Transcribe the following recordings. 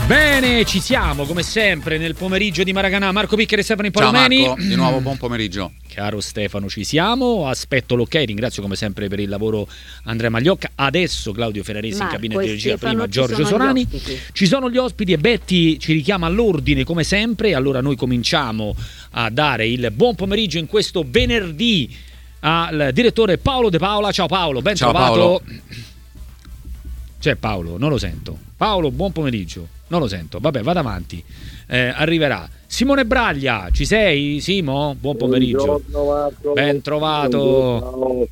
Bene, ci siamo come sempre nel pomeriggio di Maracanã. Marco Piccheri e Stefano Palomeni. Ciao Marco, di nuovo buon pomeriggio. Caro Stefano, ci siamo. Aspetto l'ok, ringrazio come sempre per il lavoro Andrea Magliocca. Adesso Claudio Ferraresi in cabina di regia, prima Giorgio Sorani. Ci sono gli ospiti e Betty ci richiama all'ordine come sempre. Allora noi cominciamo a dare il buon pomeriggio in questo venerdì al direttore Paolo De Paola. Ciao Paolo, ben Ciao trovato. Paolo. C'è Paolo, non lo sento. Paolo, buon pomeriggio. Non lo sento, vabbè, vado avanti. Arriverà Simone Braglia, ci sei Simo? Buon pomeriggio. Marco. Ben trovato.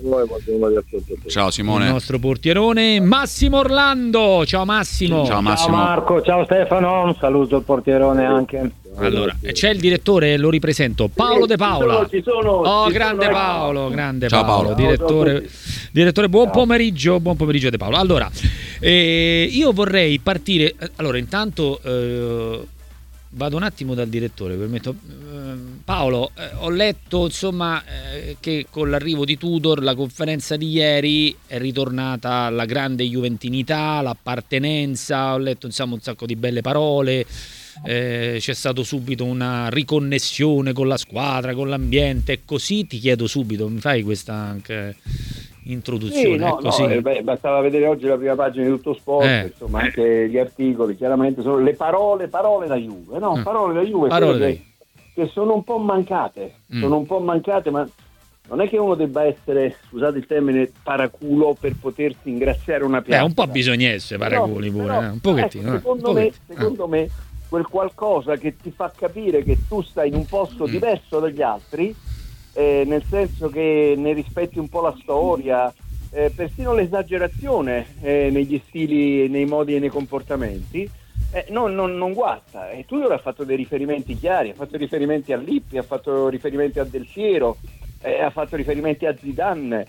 Ciao Simone. Il nostro portierone Massimo Orlando. Ciao Massimo. Ciao Massimo. Ciao Marco, ciao Stefano, un saluto al portierone anche. Allora, c'è il direttore, lo ripresento, Paolo De Paola. Grande Paolo, grande Ciao Paolo, direttore, buon pomeriggio De Paolo. Allora, io vorrei partire, allora intanto vado un attimo dal direttore, permetto. Paolo, ho letto insomma che con l'arrivo di Tudor la conferenza di ieri è ritornata la grande juventinità, l'appartenenza, ho letto insomma un sacco di belle parole. C'è stato subito una riconnessione con la squadra, con l'ambiente e così. Ti chiedo subito, mi fai questa anche introduzione? Bastava vedere oggi la prima pagina di Tutto Sport, insomma anche gli articoli, chiaramente sono le parole da Juve, parole da Juve che sono un po' mancate, ma non è che uno debba essere, scusate il termine, paraculo per potersi ingraziare una piazza. Un po' bisogna essere paraculi pure, un pochettino. Secondo me quel qualcosa che ti fa capire che tu stai in un posto diverso dagli altri, nel senso che ne rispetti un po' la storia, persino l'esagerazione negli stili, nei modi e nei comportamenti, non guasta. E tu ora ha fatto dei riferimenti chiari, ha fatto riferimenti a Lippi, ha fatto riferimenti a Del Piero, ha fatto riferimenti a Zidane.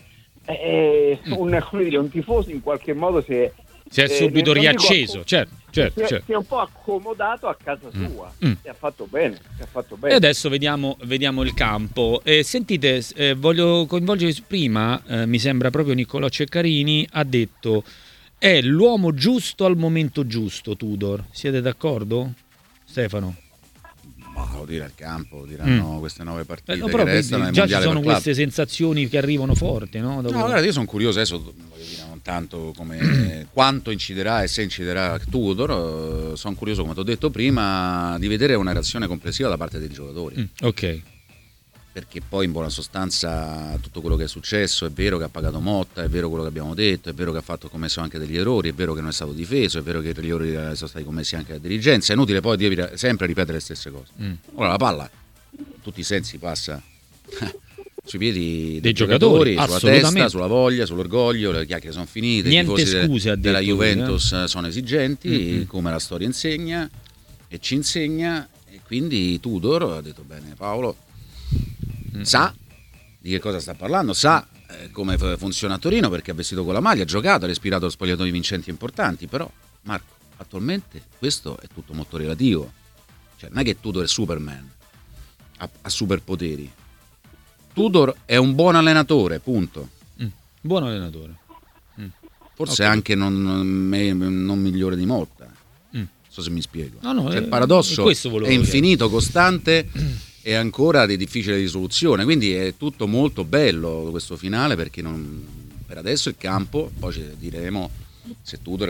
Un tifoso in qualche modo si è subito riacceso, certo. Si è un po' accomodato a casa sua e ha fatto bene. E adesso vediamo il campo. Sentite, voglio coinvolgere prima, mi sembra proprio Niccolò Ceccarini ha detto è l'uomo giusto al momento giusto, Tudor. Siete d'accordo? Stefano? Ma lo dire al campo, diranno queste 9 partite però che restano. Già ci sono queste sensazioni che arrivano forti, no? No, guarda, io sono curioso adesso, voglio dire, non tanto come quanto inciderà e se inciderà Tudor, sono curioso, come ti ho detto prima, di vedere una reazione complessiva da parte dei giocatori. Ok. Perché poi in buona sostanza tutto quello che è successo, è vero che ha pagato Motta, è vero quello che abbiamo detto, è vero che ha commesso anche degli errori, è vero che non è stato difeso, è vero che gli errori sono stati commessi anche da dirigenza, è inutile poi sempre ripetere le stesse cose. Ora la palla, in tutti i sensi, passa sui piedi dei giocatori, sulla testa, sulla voglia, sull'orgoglio, le chiacchiere sono finite, niente i tifosi scuse della Juventus sono esigenti, come la storia insegna e ci insegna, e quindi Tudor ha detto bene Paolo, sa di che cosa sta parlando, sa come funziona a Torino perché ha vestito con la maglia, ha giocato, ha respirato spogliatoi vincenti importanti, però Marco, attualmente questo è tutto molto relativo, cioè non è che Tudor è Superman, ha superpoteri. Tudor è un buon allenatore, punto. Buon allenatore. Forse anche non migliore di Motta. Non so se mi spiego. No, il paradosso è infinito, chiedere. Costante e ancora di difficile risoluzione. Quindi è tutto molto bello questo finale perché per adesso il campo, poi ci diremo se Tudor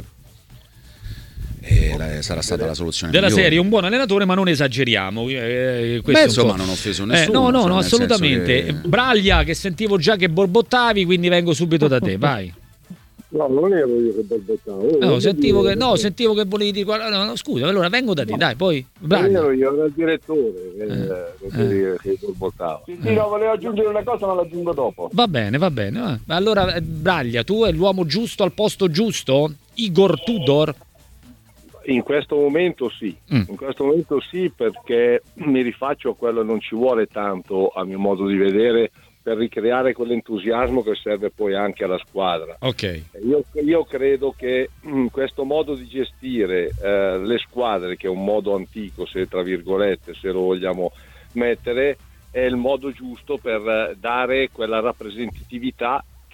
sarà stata la soluzione della migliore. Serie, un buon allenatore, ma non esageriamo. Insomma, non ho offeso nessuno. No, assolutamente. Che... Braglia, che sentivo già che borbottavi, quindi vengo subito da te, vai. No, non ero io che borbottavo. Sentivo che volevi dire. No, scusa, allora vengo da te, dai, poi. Braglia. Io ero il direttore che borbottavo. Volevo aggiungere una cosa, ma l'aggiungo dopo. Va bene. Allora, Braglia, tu è l'uomo giusto al posto giusto? Igor Tudor? In questo momento sì, perché mi rifaccio a quello, non ci vuole tanto a mio modo di vedere per ricreare quell'entusiasmo che serve poi anche alla squadra. Okay. Io credo che questo modo di gestire le squadre, che è un modo antico, se tra virgolette, se lo vogliamo mettere, è il modo giusto per dare quella rappresentatività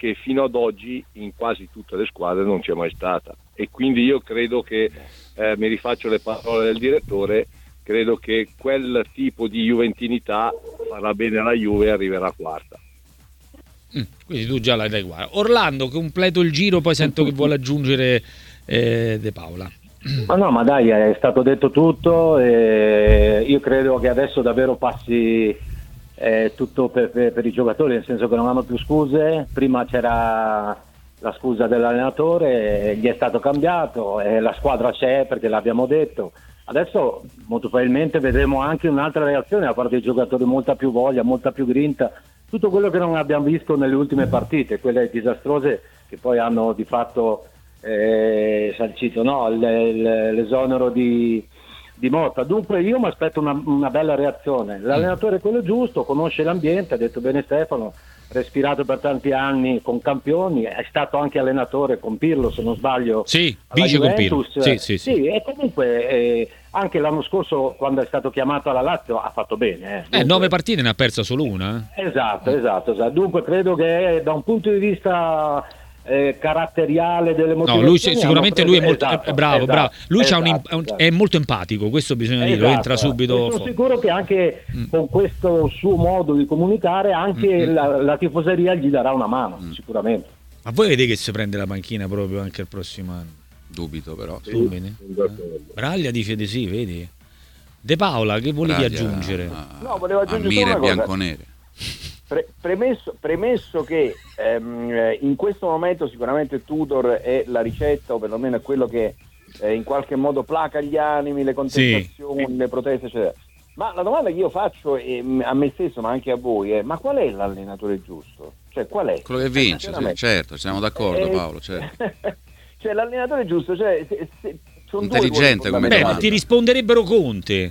che fino ad oggi in quasi tutte le squadre non c'è mai stata, e quindi io credo che, mi rifaccio le parole del direttore, credo che quel tipo di juventinità farà bene alla Juve e arriverà quarta. Quindi tu già l'hai dai qua. Orlando, completo il giro, poi sento che vuole aggiungere De Paola. Ma dai, è stato detto tutto, io credo che adesso davvero passi tutto per i giocatori, nel senso che non hanno più scuse. Prima c'era la scusa dell'allenatore, gli è stato cambiato, la squadra c'è perché l'abbiamo detto. Adesso molto probabilmente vedremo anche un'altra reazione da parte dei giocatori, molta più voglia, molta più grinta, tutto quello che non abbiamo visto nelle ultime partite, quelle disastrose che poi hanno di fatto sancito l'esonero di Motta. Dunque io mi aspetto una bella reazione. L'allenatore è quello giusto, conosce l'ambiente, ha detto bene Stefano, respirato per tanti anni con campioni, è stato anche allenatore con Pirlo, se non sbaglio, sì, vice con Pirlo. Sì, e comunque anche l'anno scorso quando è stato chiamato alla Lazio ha fatto bene. Dunque, 9 partite ne ha persa solo una. Esatto. Dunque credo che da un punto di vista caratteriale delle motivazioni, no, lui sicuramente lui è molto bravo. Lui è molto empatico, questo bisogna dirlo, entra subito. Sono sicuro che anche con questo suo modo di comunicare anche la tifoseria gli darà una mano, sicuramente. Ma voi vedete che si prende la panchina proprio anche il prossimo anno? Dubito però. Braglia dice di sì, vedi? De Paola, che volevi aggiungere? No, volevo aggiungere Mire una cosa. bianconere. Premesso che in questo momento sicuramente Tudor è la ricetta, o perlomeno è quello che in qualche modo placa gli animi, le contestazioni, le proteste, eccetera. Ma la domanda che io faccio a me stesso, ma anche a voi, è: ma qual è l'allenatore giusto? Cioè, qual è? Quello che vince, certo, siamo d'accordo, Paolo, certo. Cioè, l'allenatore giusto, cioè, sono intelligente come ma ti risponderebbero Conte.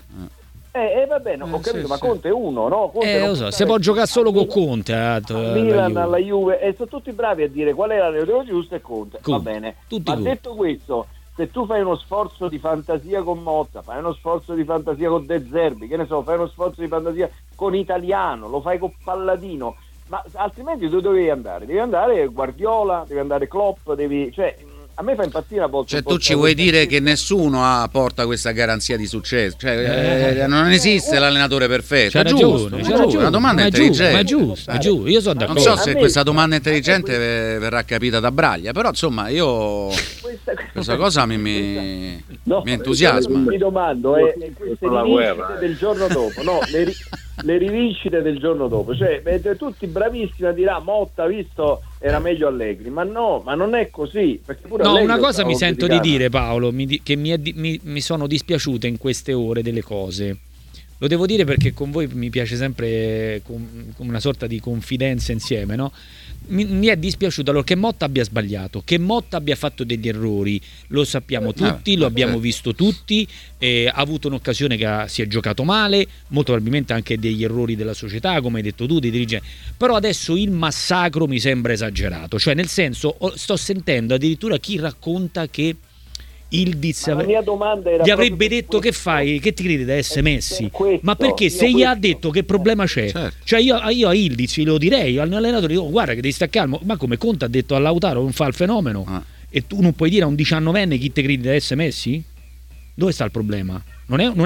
Va bene, ho capito, ma Conte è uno, no? Conte lo so, se può giocare solo con Conte Milan, alla Juve, e sono tutti bravi a dire qual è l'allenatore giusto, e Conte. Va bene, ma detto questo, se tu fai uno sforzo di fantasia con Motta, fai uno sforzo di fantasia con De Zerbi, che ne so, fai uno sforzo di fantasia con Italiano, lo fai con Palladino, ma altrimenti tu devi andare? Devi andare Guardiola, devi andare Klopp, a me fa impazzire a volte. Cioè tu ci vuoi dire che nessuno porta questa garanzia di successo? Cioè non esiste l'allenatore perfetto. C'ha ragione, una domanda intelligente. Ma è giusto. Io sono d'accordo. Non so se questa domanda intelligente verrà capita da Braglia, però insomma io questa cosa mi entusiasma. Mi domando queste rivincite del giorno dopo, no? Le rivincite del giorno dopo, cioè mentre tutti bravissimi a dire Motta, visto, era meglio Allegri, ma non è così, perché pure Allegri, una cosa mi sento di dire, Paolo, che mi sono dispiaciute in queste ore delle cose. Lo devo dire perché con voi mi piace sempre con una sorta di confidenza insieme, no? Mi è dispiaciuto allora che Motta abbia sbagliato, che Motta abbia fatto degli errori, lo sappiamo tutti, lo abbiamo visto tutti, ha avuto un'occasione che si è giocato male, molto probabilmente anche degli errori della società, come hai detto tu, dei dirigenti, però adesso il massacro mi sembra esagerato, cioè nel senso sto sentendo addirittura chi racconta che Ildiz gli avrebbe detto che fai, che ti credi da SMS, ma perché se gli ha detto che problema c'è, certo. Cioè io a Ildiz lo direi all'allenatore, dico, guarda che devi stare calmo, ma come Conte ha detto a Lautaro non fa il fenomeno e tu non puoi dire a un 19enne chi te credi da SMS? Dove sta il problema? Non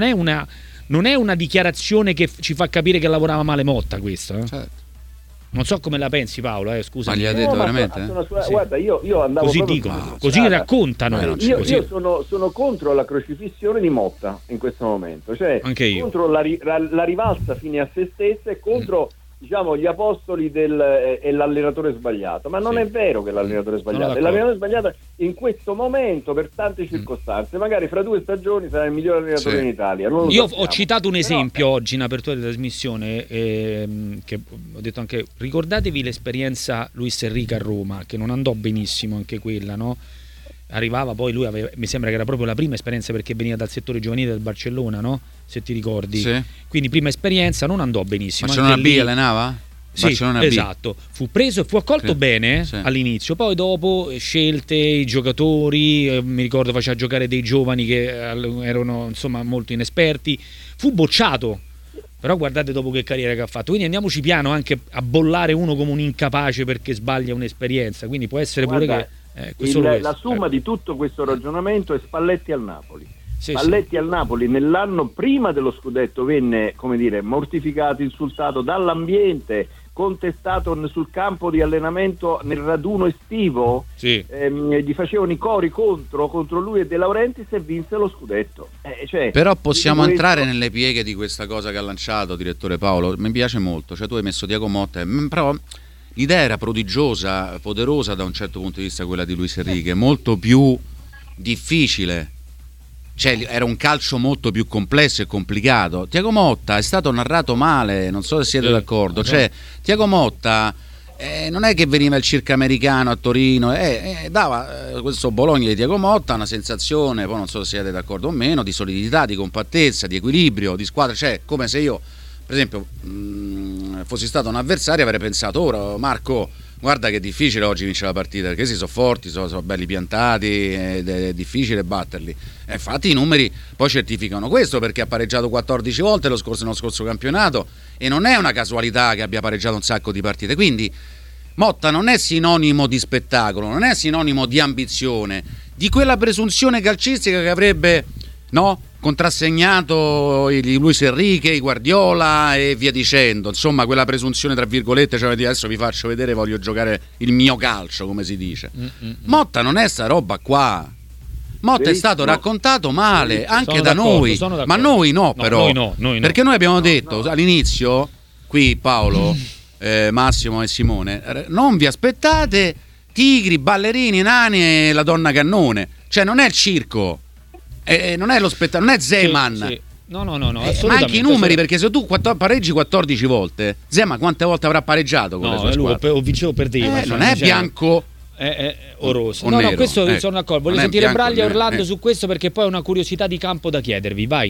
è una dichiarazione che ci fa capire che lavorava male Motta questa, certo. Non so come la pensi, Paolo, scusa. Ma gli ha detto veramente? Guarda, io andavo così dicono, così raccontano. Io sono contro la crocifissione di Motta in questo momento, cioè anche io. Contro la rivalsa fine a se stessa e contro gli apostoli è l'allenatore sbagliato, ma non è vero che l'allenatore è sbagliato, è l'allenatore sbagliato in questo momento per tante circostanze, magari fra 2 stagioni sarà il miglior allenatore in Italia. Io ho citato un esempio oggi in apertura di trasmissione che ho detto anche, ricordatevi l'esperienza Luis Enrique a Roma, che non andò benissimo anche quella, no? Arrivava poi lui mi sembra che era proprio la prima esperienza perché veniva dal settore giovanile del Barcellona, no? Se ti ricordi, sì. Quindi prima esperienza, non andò benissimo. Barcellona B allenava? Sì, esatto, fu preso e fu accolto bene all'inizio, poi dopo scelte, i giocatori, mi ricordo faceva giocare dei giovani che erano insomma molto inesperti, fu bocciato Però guardate dopo che carriera che ha fatto. Quindi andiamoci piano anche a bollare uno come un incapace perché sbaglia un'esperienza. Quindi può essere pure che la somma di tutto questo ragionamento è Spalletti al Napoli. Sì, Spalletti al Napoli nell'anno prima dello scudetto venne, come dire, mortificato, insultato dall'ambiente, contestato sul campo di allenamento nel raduno estivo, sì. Gli facevano i cori contro lui e De Laurentiis e vinse lo scudetto. Però possiamo entrare nelle pieghe di questa cosa che ha lanciato, direttore Paolo. Mi piace molto, cioè tu hai messo Tiago Motta, però l'idea era prodigiosa, poderosa da un certo punto di vista, quella di Luis Enrique, molto più difficile. Cioè, era un calcio molto più complesso e complicato. Tiago Motta è stato narrato male, non so se siete d'accordo. Cioè, Tiago Motta non è che veniva il circo americano a Torino, dava questo Bologna di Tiago Motta una sensazione, poi non so se siete d'accordo o meno, di solidità, di compattezza, di equilibrio, di squadra. Cioè, come se io, per esempio, fossi stato un avversario, avrei pensato: ora Marco, guarda che è difficile oggi vincere la partita, perché sono forti, sono belli piantati, è difficile batterli. Infatti i numeri poi certificano questo, perché ha pareggiato 14 volte nello scorso campionato, e non è una casualità che abbia pareggiato un sacco di partite. Quindi Motta non è sinonimo di spettacolo, non è sinonimo di ambizione, di quella presunzione calcistica che avrebbe, no, contrassegnato i Luis Enrique, i Guardiola e via dicendo, insomma quella presunzione tra virgolette, cioè adesso vi faccio vedere, voglio giocare il mio calcio, come si dice. Motta non è sta roba qua. Motta è stato raccontato male anche da noi, ma noi no, però noi perché noi abbiamo detto all'inizio qui, Paolo, Massimo e Simone, non vi aspettate tigri, ballerini, nani e la donna cannone, cioè non è il circo. Non è lo spettacolo, non è Zeman. Sì. No, ma anche i numeri, perché se tu pareggi 14 volte, Zeman quante volte avrà pareggiato con le sue squadre? O vincevo o perdeva. Non è bianco o rosso. O no, nero. Questo sono d'accordo. Voglio sentire Braglia e Orlando su su questo, perché poi è una curiosità di campo da chiedervi. Vai.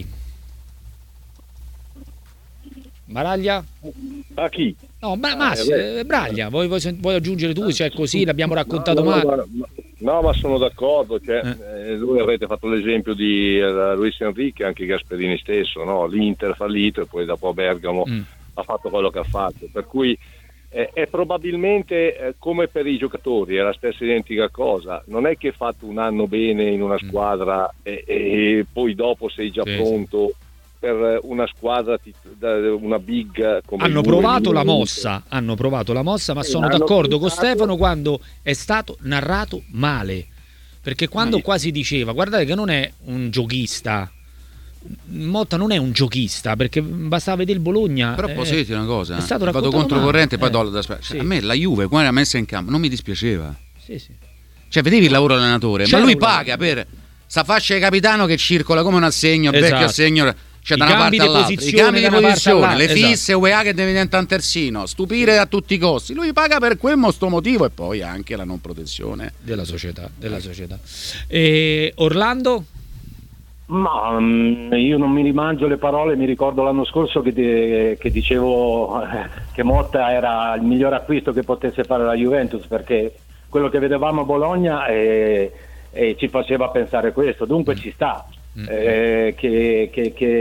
Baraglia? A chi? No, Braglia, vuoi aggiungere tu? Cioè, così l'abbiamo raccontato male. No, ma sono d'accordo. Lui avete fatto l'esempio di Luis Enrique, anche Gasperini stesso, no? L'Inter fallito e poi dopo a Bergamo ha fatto quello che ha fatto. Per cui è probabilmente come per i giocatori, è la stessa identica cosa. Non è che hai fatto un anno bene in una squadra e poi dopo sei già pronto per una squadra, una big come hanno provato la mossa, ma sono d'accordo con Stefano quando è stato narrato male, perché quando quasi diceva guardate che non è un giochista, Motta non è un giochista, perché bastava vedere il Bologna. Però posso dirti una cosa, è stato vado controcorrente, poi sì. A me la Juve quando era messa in campo non mi dispiaceva. Sì. Cioè vedevi il lavoro dell'allenatore, ma lui paga per sta fascia di capitano che circola come un assegno, vecchio assegno, cioè da una parte all'altra, i cambi di posizione, le fisse, UEA che deve diventare un terzino, stupire a tutti i costi. Lui paga per questo motivo, e poi anche la non protezione della società. E Orlando? Ma io non mi rimangio le parole. Mi ricordo l'anno scorso che dicevo che Motta era il miglior acquisto che potesse fare la Juventus, perché quello che vedevamo a Bologna ci faceva pensare questo. Dunque ci sta che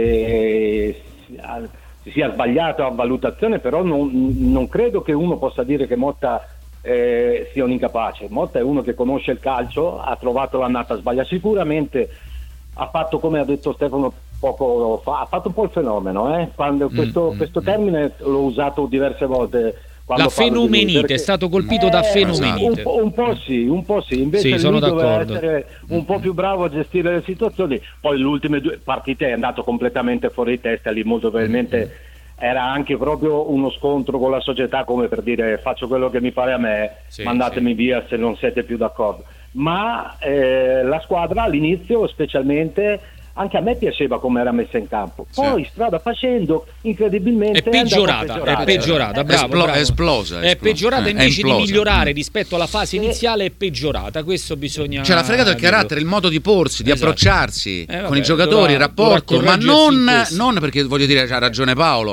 si sia sbagliato a valutazione, però non credo che uno possa dire che Motta sia un incapace. Motta è uno che conosce il calcio, ha trovato l'annata sbagliata, sicuramente ha fatto, come ha detto Stefano poco fa, ha fatto un po' il fenomeno, quando questo termine l'ho usato diverse volte. La fenomenite, è stato colpito da fenomenite. Un po' sì, invece lui doveva essere un po' più bravo a gestire le situazioni. Poi le ultime 2 partite è andato completamente fuori di testa, lì molto probabilmente era anche proprio uno scontro con la società, come per dire faccio quello che mi pare a me, mandatemi via se non siete più d'accordo. Ma la squadra all'inizio specialmente anche a me piaceva come era messa in campo, poi strada facendo incredibilmente è peggiorata, bravo. È esplosa, è peggiorata, invece di migliorare rispetto alla fase iniziale è peggiorata. Questo bisogna, cioè l'ha fregato il carattere, il modo di porsi, di approcciarsi con i giocatori, il rapporto, ma non perché voglio dire, c'ha ragione Paolo,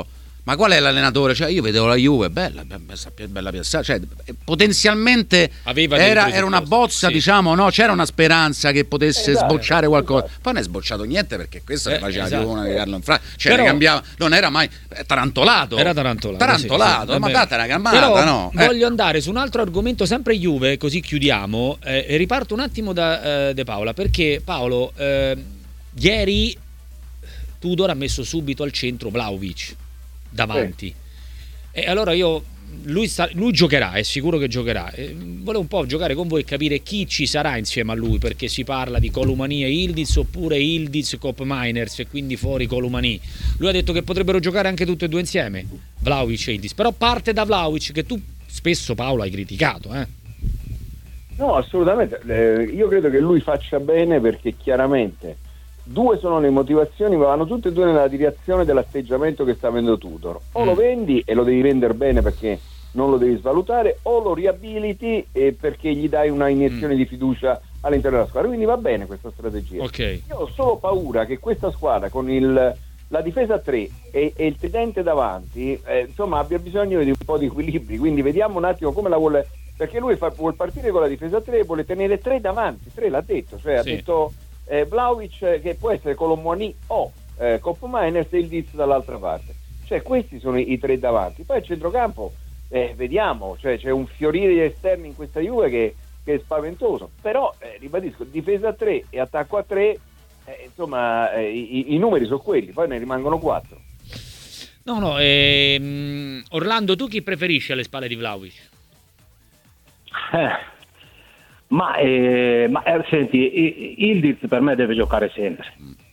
Ma qual è l'allenatore? Cioè, io vedevo la Juve, bella piazzata, cioè, potenzialmente era una bozza, sì. Diciamo, no? C'era una speranza che potesse sbocciare qualcosa. Esatto. Poi non è sbocciato niente, perché questa ne faceva esatto. una di Carlo Infranti, cioè Però, ne cambiava, non era mai tarantolato. Era tarantolato, sì. Ma date una gambata, Però no? voglio andare su un altro argomento, sempre Juve, così chiudiamo. E riparto un attimo da De Paola, perché Paolo, ieri Tudor ha messo subito al centro Vlahović davanti, e allora lui giocherà, è sicuro che giocherà. Volevo un po' giocare con voi e capire chi ci sarà insieme a lui, perché si parla di Colomani e Ildiz, oppure Ildiz, Kopp Meiners, e quindi fuori Colomani. Lui ha detto che potrebbero giocare anche tutti e due insieme, Vlahović e Ildiz, però parte da Vlahović, che tu spesso, Paolo, hai criticato, No, assolutamente. Io credo che lui faccia bene, perché chiaramente due sono le motivazioni, ma vanno tutte e due nella direzione dell'atteggiamento che sta avendo Tudor. O lo vendi e lo devi vendere bene, perché non lo devi svalutare, o lo riabiliti perché gli dai una iniezione di fiducia all'interno della squadra. Quindi va bene questa strategia. Ok. Io ho solo paura che questa squadra, con la difesa a 3 e il tridente davanti, insomma, abbia bisogno di un po' di equilibri. Quindi vediamo un attimo come la vuole, perché lui vuol partire con la difesa a 3 e vuole tenere 3 davanti. 3 l'ha detto, cioè Sì. ha detto Vlahović, che può essere Colomani o Kopp Meiners, e il Diz dall'altra parte. Cioè questi sono i 3 davanti. Poi a centrocampo vediamo, cioè c'è un fiorire di esterni in questa Juve che è spaventoso. Però ribadisco, difesa a 3 e attacco a 3, insomma, i numeri sono quelli, poi ne rimangono 4. No, Orlando, tu chi preferisci alle spalle di Vlahović? Senti, Ildiz per me deve giocare sempre,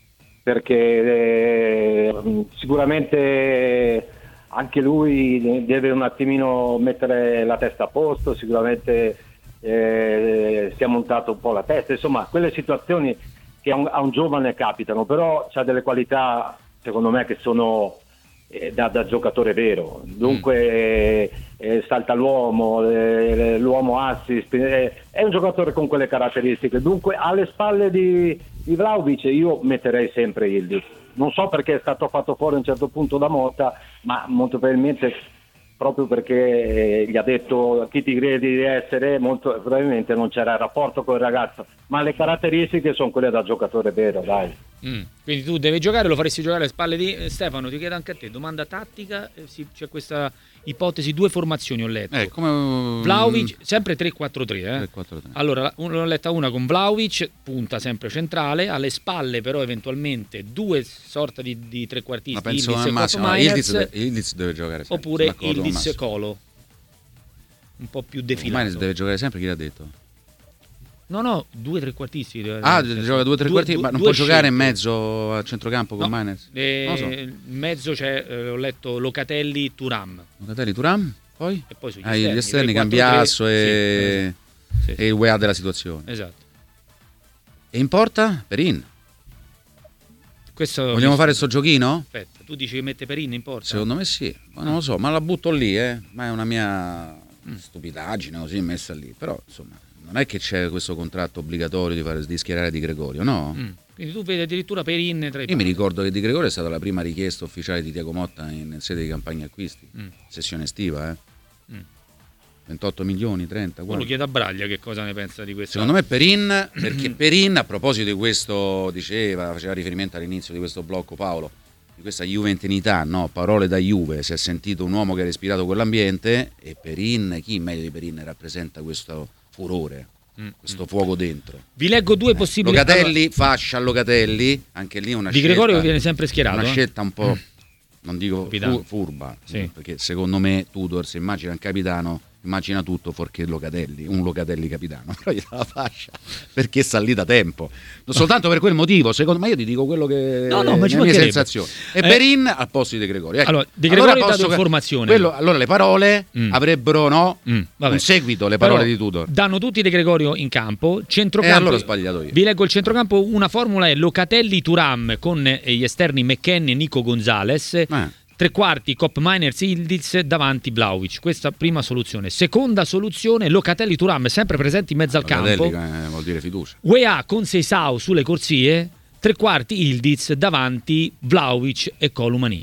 perché sicuramente anche lui deve un attimino mettere la testa a posto, sicuramente si è montato un po' la testa, insomma quelle situazioni che a un giovane capitano, però c'ha delle qualità secondo me che sono da giocatore vero, dunque salta l'uomo assist, è un giocatore con quelle caratteristiche, dunque alle spalle di Vlahović io metterei sempre Ildiz. Non so perché è stato fatto fuori a un certo punto da Motta, ma molto probabilmente proprio perché gli ha detto chi ti credi di essere, molto probabilmente non c'era il rapporto con il ragazzo, ma le caratteristiche sono quelle da giocatore vero, dai. Quindi tu devi giocare, lo faresti giocare alle spalle di Stefano. Ti chiedo anche a te, domanda tattica, c'è questa ipotesi, 2 formazioni ho letto, come Vlahović sempre 3-4-3, 3-4-3. Allora l'ho letta una con Vlahović punta sempre centrale, alle spalle però eventualmente 2 sorta di trequartisti, Ma penso Ildiz e al massimo, Kopp Meiners, Ildiz deve giocare sempre, oppure sono d'accordo con Ildiz Massimo. Colo, un po' più defilato. Meiners deve giocare sempre, chi l'ha detto? No, 2 trequartisti. Gioca 2 trequartisti, ma non può giocare in mezzo a centrocampo con Meiners? Non lo so. so. In mezzo c'è, ho letto Locatelli, Thuram. Locatelli, Thuram, poi? E poi sugli Gli esterni 3-4-3, Cambiasso sì, e il UEA della situazione. Esatto. E in porta? Perin. Questo Vogliamo fare sto giochino? Aspetta, tu dici che mette Perin in porta? Secondo me sì, ma non lo so, ma la butto lì, ma è una mia stupidaggine così messa lì, però insomma non è che c'è questo contratto obbligatorio di schierare Di Gregorio, no? Quindi tu vedi addirittura Perin tra i Io mi ricordo che Di Gregorio è stata la prima richiesta ufficiale di Tiago Motta in sede di campagna acquisti, sessione estiva, 28 milioni, 30, Poi lo chiedo a Braglia che cosa ne pensa di questo. Secondo me Perin, perché Perin, a proposito di questo, faceva riferimento all'inizio di questo blocco Paolo, di questa juventinità, no? Parole da Juve, si è sentito un uomo che ha respirato quell'ambiente, e Perin, chi meglio di Perin rappresenta questo furore, questo fuoco dentro. Vi leggo 2 possibili. Locatelli, fascia a Locatelli, anche lì una Di scelta, Gregorio viene sempre schierato. una scelta un po', non dico Capitano. furba, Sì. perché secondo me Tudor, se immagina un capitano, immagina tutto fuorché Locatelli, un Locatelli capitano, però gli dà la fascia perché sta lì da tempo, non soltanto per quel motivo, secondo me, io ti dico quello che No, ma ci le mie mancherebbe. sensazioni. E Perin al posto di De Gregorio. Ecco. Allora, De Gregorio ha dato posso- informazione. allora le parole avrebbero vabbè. un seguito, le parole Però di Tudor. danno tutti De Gregorio in campo, centrocampo. E allora ho sbagliato io. Vi leggo il centrocampo, una formula è Locatelli, Thuram con gli esterni McKennie e Nico Gonzalez. Tre quarti Kopp Meiners, Ildiz, davanti Vlahović. Questa prima soluzione. Seconda soluzione, Locatelli, Thuram sempre presenti in mezzo al campo. Locatelli, vuol dire fiducia. UEA con Seisao sulle corsie. Tre quarti Ildiz, davanti Vlahović e Colomani.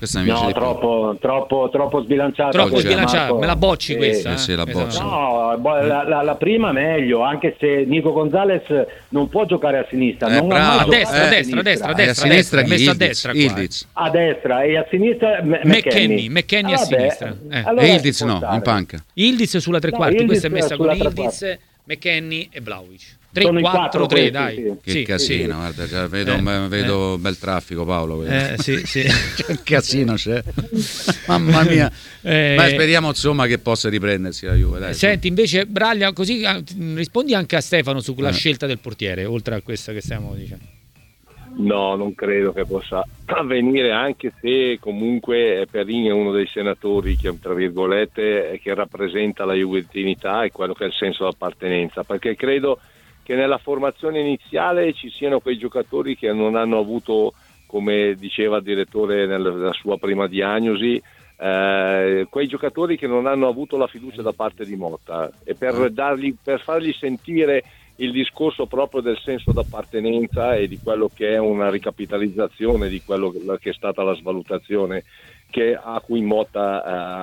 Questa mi piace No, di più. troppo sbilanciato. Troppo Marco. sbilanciato, me la bocci questa? sì, la boccio. No, la prima meglio, anche se Nico Gonzalez non può giocare a sinistra. Non ha bravo. mai A giocato destra, a destra, a destra, a E a destra, sinistra chi? messo a Ildiz. destra qua. Ildiz. A destra e a sinistra McKennie a sinistra. Allora E Ildiz può no, stare. in panca. Ildiz sulla tre No, quarti, Ildiz questa è messa con sulla tre Ildiz, McKennie e Vlahovic. Sono i 3-4-3, quattro questi, dai. sì. Che Sì. casino, guarda, già vedo bel traffico, Paolo. Sì. Che casino c'è. Mamma mia. Ma speriamo insomma che possa riprendersi la Juve. Dai, Senti, invece Braglia, così rispondi anche a Stefano sulla scelta del portiere, oltre a questa che stiamo dicendo. No, non credo che possa avvenire, anche se comunque Perin è uno dei senatori che, tra virgolette, che rappresenta la juventinità e quello che è il senso d'appartenenza, perché credo che nella formazione iniziale ci siano quei giocatori che non hanno avuto, come diceva il direttore nella sua prima diagnosi, quei giocatori che non hanno avuto la fiducia da parte di Motta, e per fargli sentire il discorso proprio del senso d'appartenenza e di quello che è una ricapitalizzazione di quello che è stata la svalutazione a cui Motta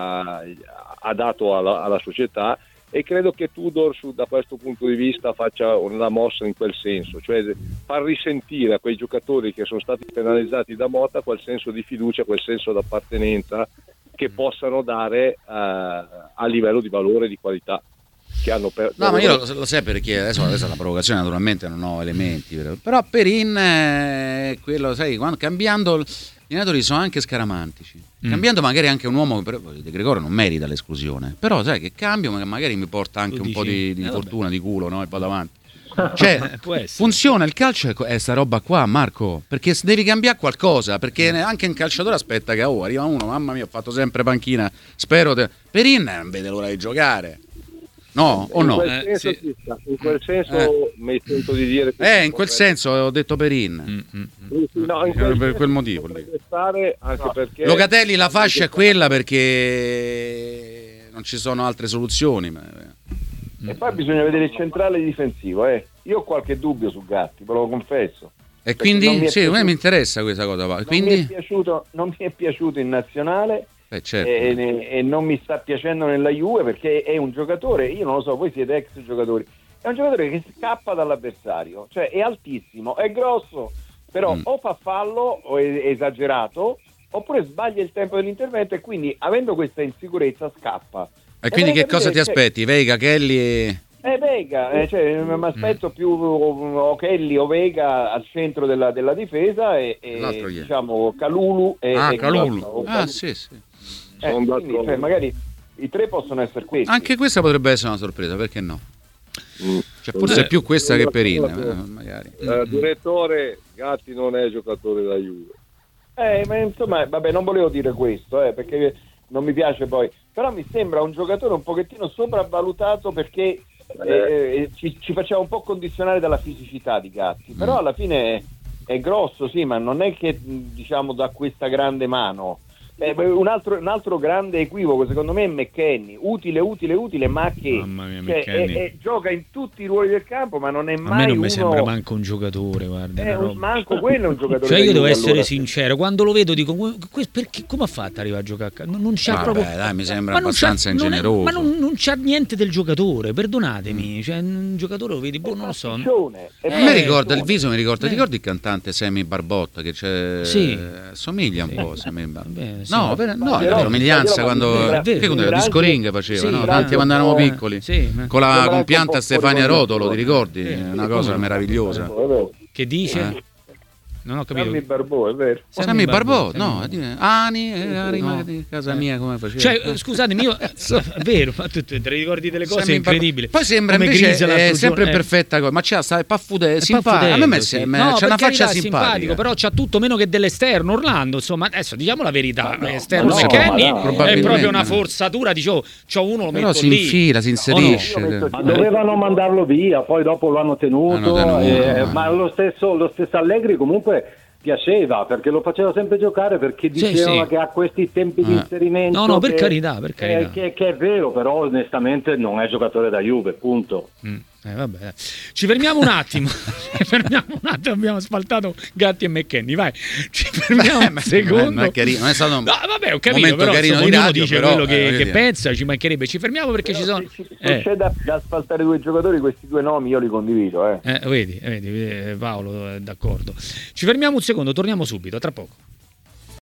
ha dato alla società, e credo che Tudor da questo punto di vista faccia una mossa in quel senso, cioè far risentire a quei giocatori che sono stati penalizzati da Motta quel senso di fiducia, quel senso d'appartenenza che possano dare a livello di valore e di qualità. No, ma io lo sai perché adesso la provocazione naturalmente non ho elementi, però Perin quello, sai, cambiando gli allenatori sono anche scaramantici, cambiando magari anche un uomo che De Gregorio non merita l'esclusione, però sai che cambio magari mi porta anche un po' di fortuna, di culo, no? E vado avanti. Cioè, funziona il calcio, è sta roba qua, Marco, perché devi cambiare qualcosa, perché anche un calciatore aspetta che arriva uno, mamma mia, ho fatto sempre panchina, Perin non vede l'ora di giocare. No o no? In quel senso mi sento di dire che in quel senso ho detto Perin. No, per quel motivo anche perché Locatelli la fascia è quella perché non ci sono altre soluzioni. E poi bisogna vedere il centrale difensivo, Io ho qualche dubbio su Gatti, ve lo confesso. E quindi a me mi interessa questa cosa. Quindi non mi è piaciuto in nazionale. Certo. E non mi sta piacendo nella Juve, perché è un giocatore, io non lo so, voi siete ex giocatori, è un giocatore che scappa dall'avversario, cioè è altissimo, è grosso, però o fa fallo o è esagerato, oppure sbaglia il tempo dell'intervento, e quindi avendo questa insicurezza scappa. E quindi che cosa ti aspetti? Veiga, Kelly e... Veiga, mi aspetto più Kelly o Veiga al centro della difesa e diciamo Kalulu e Kalulu. Sì. Quindi, magari i tre possono essere questi. Anche questa potrebbe essere una sorpresa, perché no? Cioè, forse è più questa che Perin, magari. Direttore, Gatti non è giocatore da Juve. Ma insomma, vabbè, non volevo dire questo, perché non mi piace poi. Però mi sembra un giocatore un pochettino sopravvalutato, perché ci faceva un po' condizionare dalla fisicità di Gatti. Però alla fine è grosso, sì, ma non è che diciamo da questa grande mano. Un altro grande equivoco secondo me è McKennie, utile, ma che gioca in tutti i ruoli del campo, ma non è mai a me non mi sembra manco un giocatore, guarda, manco quello è un giocatore. Cioè io devo essere sincero, quando lo vedo dico perché, come ha fatto ad arrivare a giocare a non c'ha proprio, dai, mi sembra abbastanza ingeneroso, ma non c'ha niente del giocatore, perdonatemi, cioè un giocatore lo vedi, non lo so, mi ricorda il viso, ti ricordi il cantante Sammy Barbotta che c'è? Sì. Somiglia un po' Sammy Barbotta. Sì. No, la somiglianza quando Disco Ring faceva, no? Tanti quando eravamo piccoli, con la compianta Stefania Rotolo, ti ricordi? Una cosa meravigliosa. Che dice? Non ho capito. Sammy Barbò, è vero. Sammy Barbò, no, Ani di casa mia, come faceva? Cioè, scusatemi, io è vero, ma tu te ricordi delle cose incredibili. Poi sembra invece è sempre perfetta cosa, ma c'ha sta paffude simpatico. A me c'è una faccia simpatica, però c'ha tutto meno che dell'esterno. Orlando, insomma, adesso diciamo la verità, esterno McKennie è proprio una forzatura, dicevo, c'ho uno lo metto lì. Però si infila, si inserisce. Ma dovevano mandarlo via, poi dopo lo hanno tenuto, ma lo stesso Allegri comunque piaceva, perché lo faceva sempre giocare, perché diceva che ha questi tempi di inserimento. Per carità. Che è vero, però onestamente non è giocatore da Juve, punto. Vabbè. Ci fermiamo un attimo. Abbiamo asfaltato Gatti e McKenny. Vai, ci fermiamo un secondo. Non è stato un vabbè, ho capito, momento però carino di ognuno radio, dice però, quello che dire. pensa, ci mancherebbe. Ci fermiamo perché ci sono. Se c'è da asfaltare due giocatori, questi due nomi io li condivido. Vedi, Paolo è d'accordo. Ci fermiamo un secondo, torniamo subito, tra poco.